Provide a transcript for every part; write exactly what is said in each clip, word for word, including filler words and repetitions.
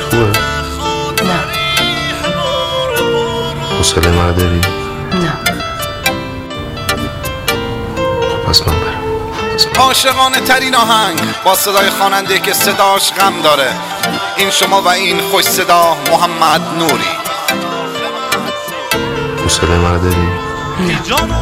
خوبه؟ نه. حوصله ما داری؟ نه. پس من برم. عاشقانه ترین آهنگ با صدای خواننده که صداش غم داره. این شما و این خوش صدا محمد نوری. حوصله ما داری؟ نه.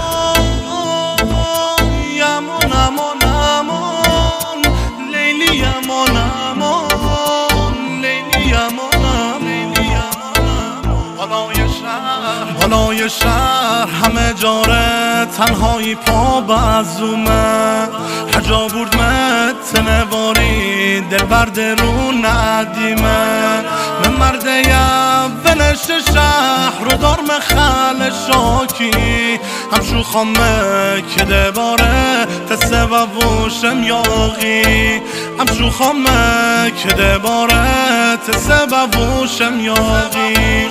بالای شهر همه جاره تنهایی پا بزومه هجا بردمت تنواری دل برده رو ندیمه من مرده اولش شهر رو دار مخل شاکی همشو خامه که دباره تسه و وشم یاغی همشو خامه که دباره تسه و وشم یاغی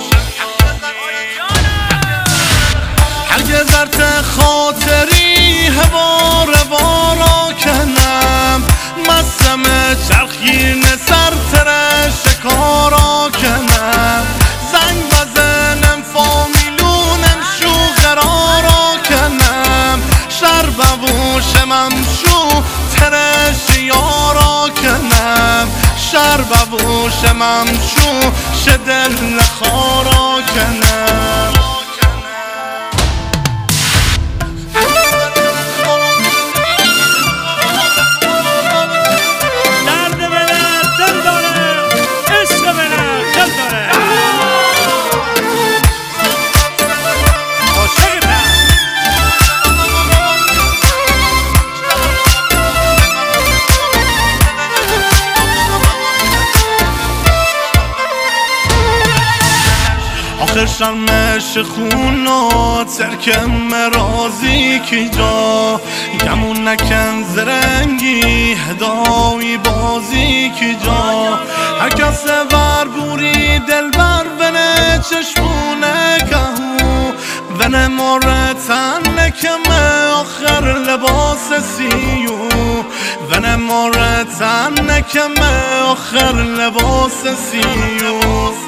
هرگز ارت خاطری هوار وارا کنم مستم چرخین سر تر شکارا کنم زنگ بزنم فامیلونم شو قرارا کنم شر بوشمم شو ترش یارا کنم شر بوشمم شو شدل خارا کنم آخر شرمش خونا ترکم رازی کی جا گمون نکن زرنگی هدایی بازی کی جا هر کس ور بوری دل بر ونه چشمونه کهو ونه مارتن نکم آخر لباس سیو ونه مارتن نکم آخر لباس سیو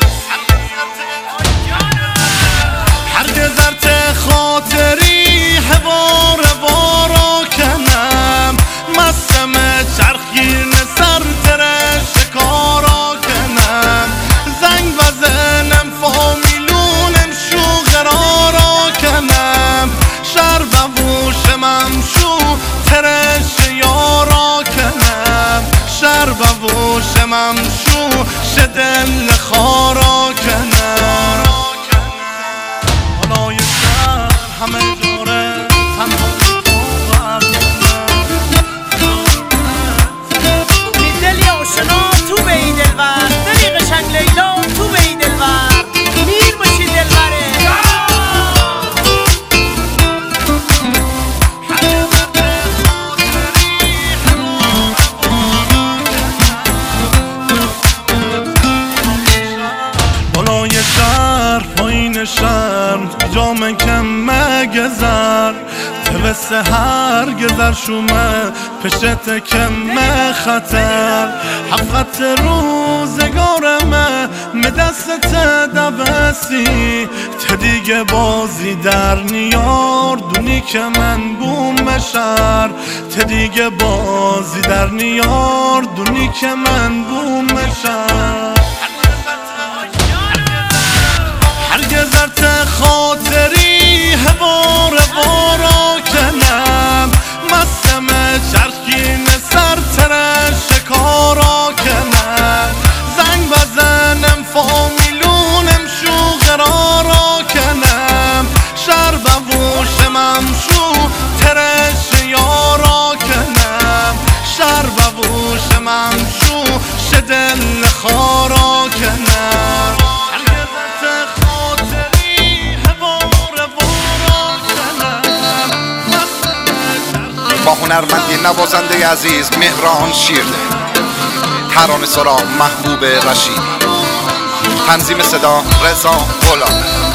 هرگز ارت خاطری هوار وارا کنم مستم چرخین سر تر شکارا کنم زنگ بزنم فامیلونم شو قرارا کنم شر بوشمم شو ترش یارا کنم شر بوشمم شو شدل خارا کنم همه جوره تنهایی تو این دلی آشنا تو به این دلبر دلی قشنگ لیلا تو به این دلبر میر باشی دلبره بالای شهر پایین شهر جامن کم مگذر توسه هر گذر شومه پشت کم خطر حقت روزگارمه مدست دوستی تدیگه بازی در نیار دونی که من بوم شهر تدیگه بازی در نیار دونی که من بوم شهر هرگز ارت خاطری هوار وارا کنم مستم چرخین سر تر شکارا کنم زنگ بزنم فامیلونم شو قرارا کنم شر بوشمم شو ترش یارا کنم شر بوشمم شو شدل خارا کنم با هنرمندی نوازنده عزیز مهران شیرده، ترانه سرا محبوب رشیدی، تنظیم صدا رضا غلامی.